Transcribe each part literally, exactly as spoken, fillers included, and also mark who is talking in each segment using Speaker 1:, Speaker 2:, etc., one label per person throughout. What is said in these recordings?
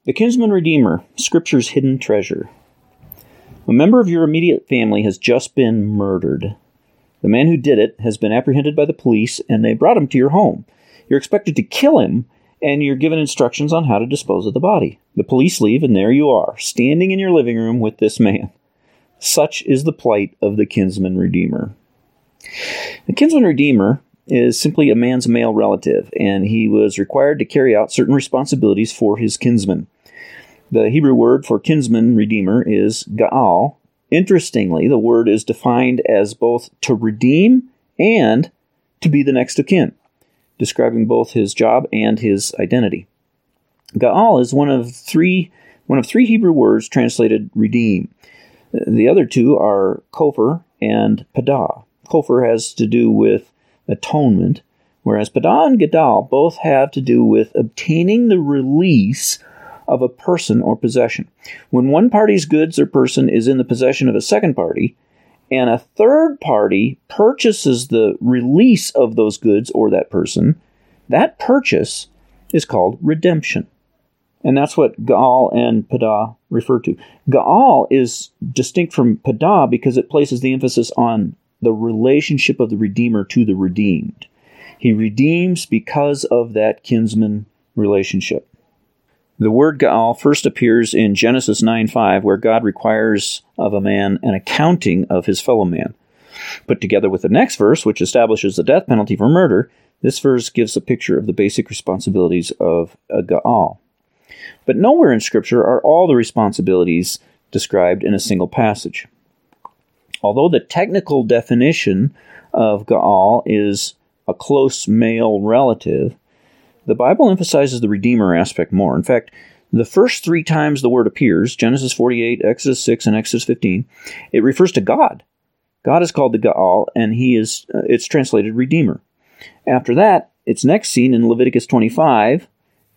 Speaker 1: The kinsman redeemer, Scripture's hidden treasure. A member of your immediate family has just been murdered. The man who did it has been apprehended by the police, and they brought him to your home. You're expected to kill him, and you're given instructions on how to dispose of the body. The police leave, and there you are, standing in your living room with this man. Such is the plight of the kinsman redeemer. The kinsman redeemer is simply a man's male relative, and he was required to carry out certain responsibilities for his kinsman. The Hebrew word for kinsman redeemer is Gaal. Interestingly, the word is defined as both to redeem and to be the next of kin, describing both his job and his identity. Gaal is one of three one of three Hebrew words translated redeem. The other two are kopher and padah. Kopher has to do with atonement, whereas padah and gadal both have to do with obtaining the release of a person or possession. When one party's goods or person is in the possession of a second party, and a third party purchases the release of those goods or that person, that purchase is called redemption. And that's what Gaal and Padah refer to. Gaal is distinct from Padah because it places the emphasis on the relationship of the Redeemer to the redeemed. He redeems because of that kinsman relationship. The word Gaal first appears in Genesis nine five, where God requires of a man an accounting of his fellow man. Put together with the next verse, which establishes the death penalty for murder, this verse gives a picture of the basic responsibilities of a Gaal. But nowhere in Scripture are all the responsibilities described in a single passage. Although the technical definition of Gaal is a close male relative, the Bible emphasizes the Redeemer aspect more. In fact, the first three times the word appears, Genesis forty-eight, Exodus six, and Exodus fifteen, it refers to God. God is called the Gaal, and he is uh, it's translated Redeemer. After that, it's next seen in Leviticus twenty-five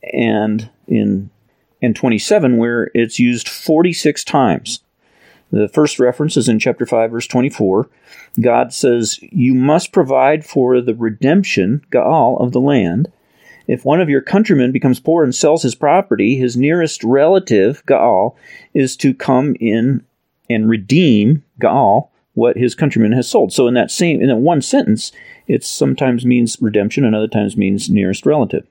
Speaker 1: and in and twenty-seven, where it's used forty-six times. The first reference is in chapter five, verse twenty-four. God says, "You must provide for the redemption, Gaal, of the land. If one of your countrymen becomes poor and sells his property, his nearest relative, Gaal, is to come in and redeem, Gaal, what his countryman has sold." So in that same, in that one sentence, it sometimes means redemption and other times means nearest relative.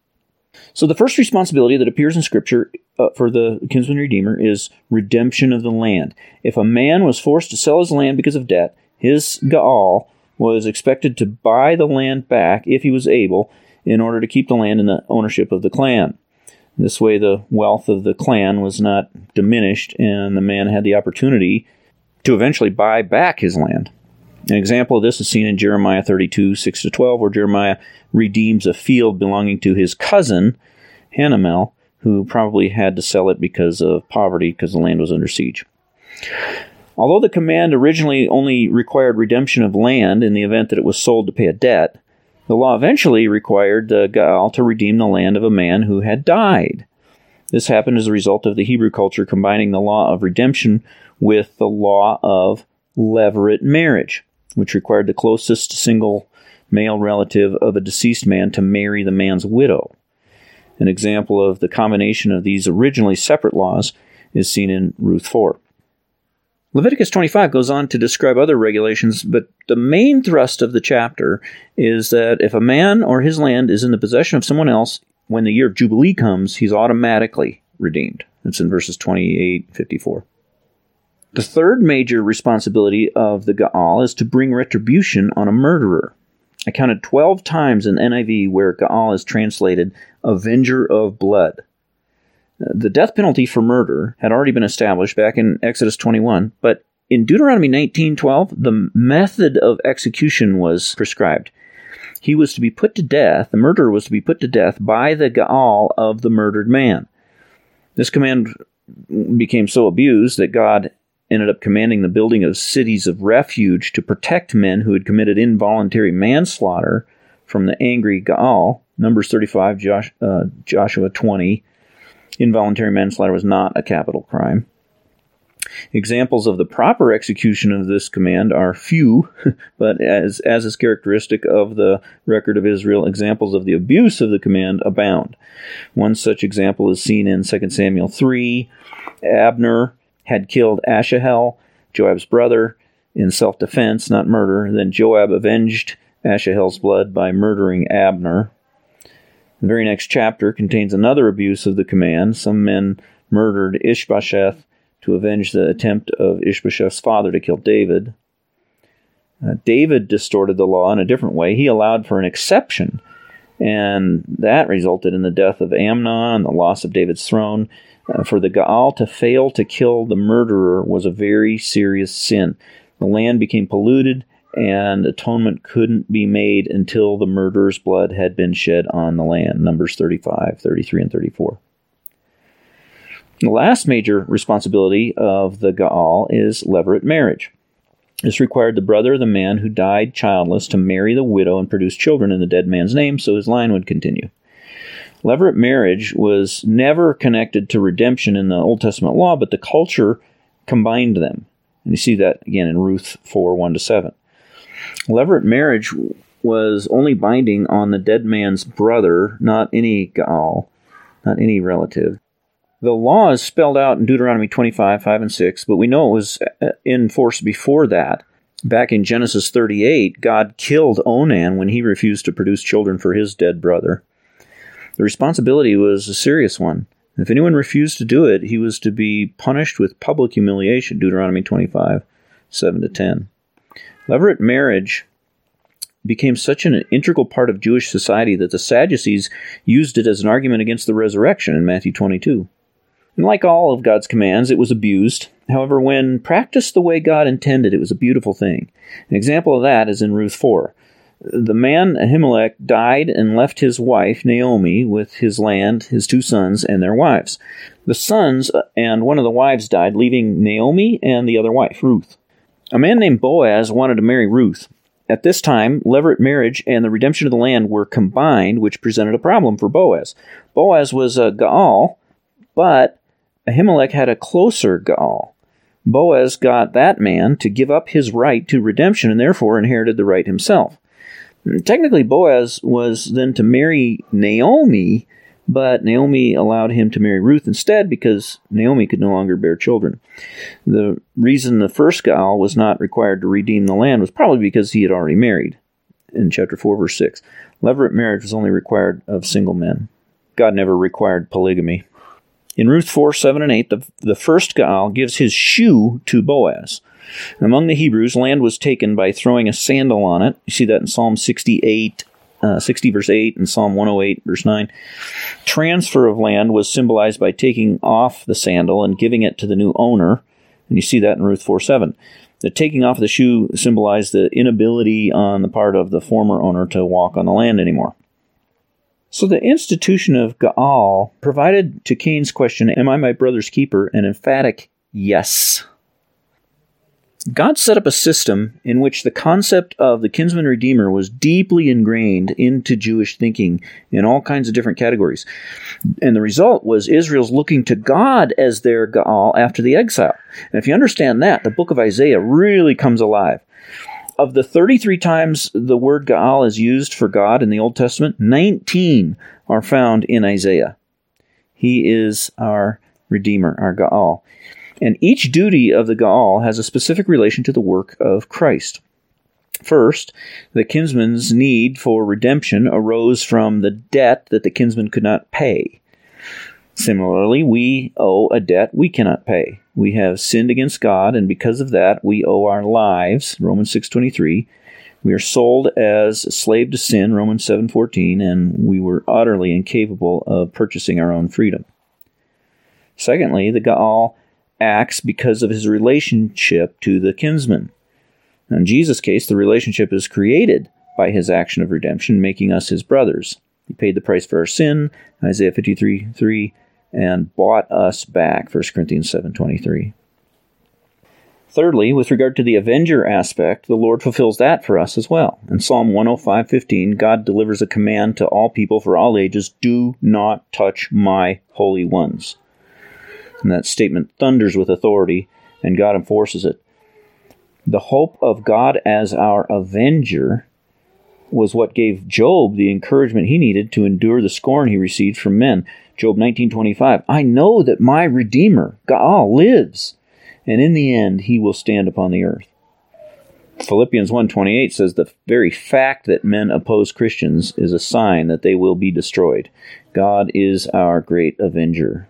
Speaker 1: So the first responsibility that appears in Scripture uh, for the kinsman redeemer is redemption of the land. If a man was forced to sell his land because of debt, his Gaal was expected to buy the land back if he was able, in order to keep the land in the ownership of the clan. This way the wealth of the clan was not diminished, and the man had the opportunity to eventually buy back his land. An example of this is seen in Jeremiah thirty-two, six to twelve, where Jeremiah redeems a field belonging to his cousin, Hanamel, who probably had to sell it because of poverty, because the land was under siege. Although the command originally only required redemption of land in the event that it was sold to pay a debt, the law eventually required the Gaal to redeem the land of a man who had died. This happened as a result of the Hebrew culture combining the law of redemption with the law of levirate marriage, which required the closest single male relative of a deceased man to marry the man's widow. An example of the combination of these originally separate laws is seen in Ruth four. Leviticus twenty-five goes on to describe other regulations, but the main thrust of the chapter is that if a man or his land is in the possession of someone else, when the year of Jubilee comes, he's automatically redeemed. It's in verses twenty-eight, fifty-four. The third major responsibility of the Gaal is to bring retribution on a murderer. I counted twelve times in N I V where Gaal is translated avenger of blood. The death penalty for murder had already been established back in Exodus twenty-one, but in Deuteronomy nineteen twelve, the method of execution was prescribed. He was to be put to death, the murderer was to be put to death by the Gaal of the murdered man. This command became so abused that God ended up commanding the building of cities of refuge to protect men who had committed involuntary manslaughter from the angry Gaal. Numbers thirty-five, Josh, uh, Joshua twenty. Involuntary manslaughter was not a capital crime. Examples of the proper execution of this command are few, but as, as is characteristic of the record of Israel, examples of the abuse of the command abound. One such example is seen in Second Samuel three. Abner had killed Asahel, Joab's brother, in self-defense, not murder. Then Joab avenged Asahel's blood by murdering Abner. The very next chapter contains another abuse of the command. Some men murdered Ishbosheth to avenge the attempt of Ishbosheth's father to kill David. Uh, David distorted the law in a different way. He allowed for an exception, and that resulted in the death of Amnon and the loss of David's throne. Uh, for the Gaal to fail to kill the murderer was a very serious sin. The land became polluted, and atonement couldn't be made until the murderer's blood had been shed on the land. Numbers thirty-five, thirty-three, and thirty-four. The last major responsibility of the Gaal is levirate marriage. This required the brother of the man who died childless to marry the widow and produce children in the dead man's name so his line would continue. Levirate marriage was never connected to redemption in the Old Testament law, but the culture combined them. And you see that again in Ruth four, one to seven. Levirate marriage was only binding on the dead man's brother, not any Gaal, not any relative. The law is spelled out in Deuteronomy twenty-five, five and six, but we know it was in force before that. Back in Genesis thirty-eight, God killed Onan when he refused to produce children for his dead brother. The responsibility was a serious one. If anyone refused to do it, he was to be punished with public humiliation, Deuteronomy twenty-five, seven to ten. Levirate marriage became such an integral part of Jewish society that the Sadducees used it as an argument against the resurrection in Matthew twenty-two. And like all of God's commands, it was abused. However, when practiced the way God intended, it was a beautiful thing. An example of that is in Ruth four. The man Ahimelech died and left his wife, Naomi, with his land, his two sons, and their wives. The sons and one of the wives died, leaving Naomi and the other wife, Ruth. A man named Boaz wanted to marry Ruth. At this time, levirate marriage and the redemption of the land were combined, which presented a problem for Boaz. Boaz was a Gaal, but Ahimelech had a closer Gaal. Boaz got that man to give up his right to redemption and therefore inherited the right himself. Technically, Boaz was then to marry Naomi, but Naomi allowed him to marry Ruth instead because Naomi could no longer bear children. The reason the first Gaal was not required to redeem the land was probably because he had already married. In chapter four, verse six, levirate marriage was only required of single men. God never required polygamy. In Ruth four, seven, and eight, the, the first Gaal gives his shoe to Boaz. Among the Hebrews, land was taken by throwing a sandal on it. You see that in Psalm sixty-eight, uh, sixty, verse eight, and Psalm one oh eight, verse nine. Transfer of land was symbolized by taking off the sandal and giving it to the new owner. And you see that in Ruth four, seven. The taking off of the shoe symbolized the inability on the part of the former owner to walk on the land anymore. So the institution of Gaal provided to Cain's question, am I my brother's keeper, an emphatic yes. God set up a system in which the concept of the kinsman redeemer was deeply ingrained into Jewish thinking in all kinds of different categories. And the result was Israel's looking to God as their Gaal after the exile. And if you understand that, the book of Isaiah really comes alive. Of the thirty-three times the word Gaal is used for God in the Old Testament, nineteen are found in Isaiah. He is our Redeemer, our Gaal. And each duty of the Gaal has a specific relation to the work of Christ. First, the kinsman's need for redemption arose from the debt that the kinsman could not pay. Similarly, we owe a debt we cannot pay. We have sinned against God, and because of that, we owe our lives, Romans six twenty-three. We are sold as a slave to sin, Romans seven fourteen, and we were utterly incapable of purchasing our own freedom. Secondly, the Gaal acts because of his relationship to the kinsman. In Jesus' case, the relationship is created by his action of redemption, making us his brothers. He paid the price for our sin, Isaiah fifty-three three, and bought us back, First Corinthians seven twenty-three. Thirdly, with regard to the avenger aspect, the Lord fulfills that for us as well. In Psalm one oh five fifteen, God delivers a command to all people for all ages, do not touch my holy ones. And that statement thunders with authority and God enforces it. The hope of God as our avenger was what gave Job the encouragement he needed to endure the scorn he received from men. Job nineteen twenty-five, I know that my Redeemer, God, lives, and in the end he will stand upon the earth. Philippians one twenty-eight says the very fact that men oppose Christians is a sign that they will be destroyed. God is our great avenger.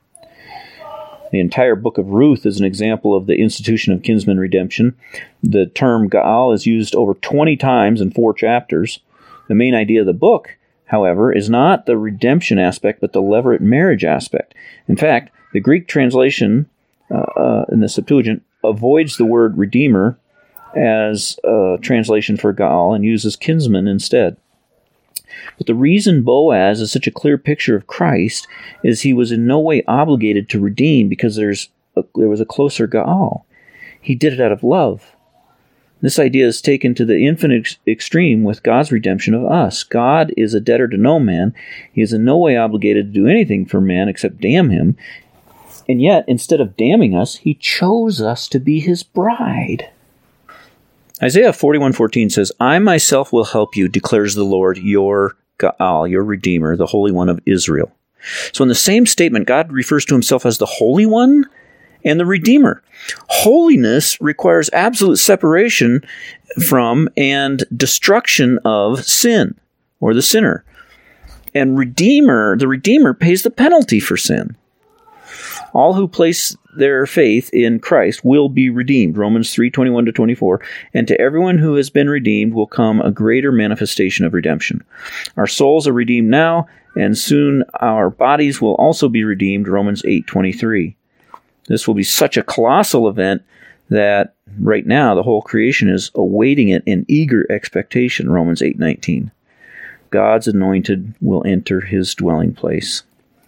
Speaker 1: The entire book of Ruth is an example of the institution of kinsman redemption. The term Gaal is used over twenty times in four chapters. The main idea of the book, however, is not the redemption aspect, but the levirate marriage aspect. In fact, the Greek translation uh, uh, in the Septuagint avoids the word redeemer as a translation for Gaal and uses kinsman instead. But the reason Boaz is such a clear picture of Christ is he was in no way obligated to redeem because there's a, there was a closer Gaal. He did it out of love. This idea is taken to the infinite extreme with God's redemption of us. God is a debtor to no man. He is in no way obligated to do anything for man except damn him. And yet, instead of damning us, he chose us to be his bride. Isaiah forty-one fourteen says, I myself will help you, declares the Lord, your Gaal, your Redeemer, the Holy One of Israel. So in the same statement, God refers to himself as the Holy One and the Redeemer. Holiness requires absolute separation from and destruction of sin, or the sinner. And Redeemer, the Redeemer pays the penalty for sin. All who place their faith in Christ will be redeemed, Romans three twenty-one to twenty-four, and to everyone who has been redeemed will come a greater manifestation of redemption. Our souls are redeemed now, and soon our bodies will also be redeemed, Romans eight twenty-three. This will be such a colossal event that right now the whole creation is awaiting it in eager expectation, Romans eight nineteen. God's anointed will enter his dwelling place.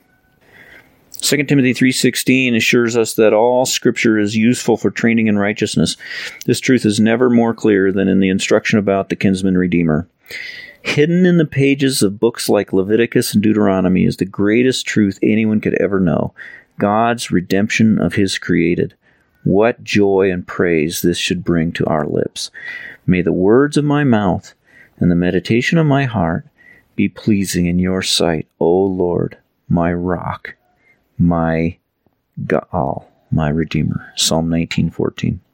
Speaker 1: Second Timothy three sixteen assures us that all Scripture is useful for training in righteousness. This truth is never more clear than in the instruction about the kinsman redeemer. Hidden in the pages of books like Leviticus and Deuteronomy is the greatest truth anyone could ever know, God's redemption of his created. What joy and praise this should bring to our lips. May the words of my mouth and the meditation of my heart be pleasing in your sight, O Lord, my rock, my Gaal, my Redeemer. Psalm nineteen fourteen.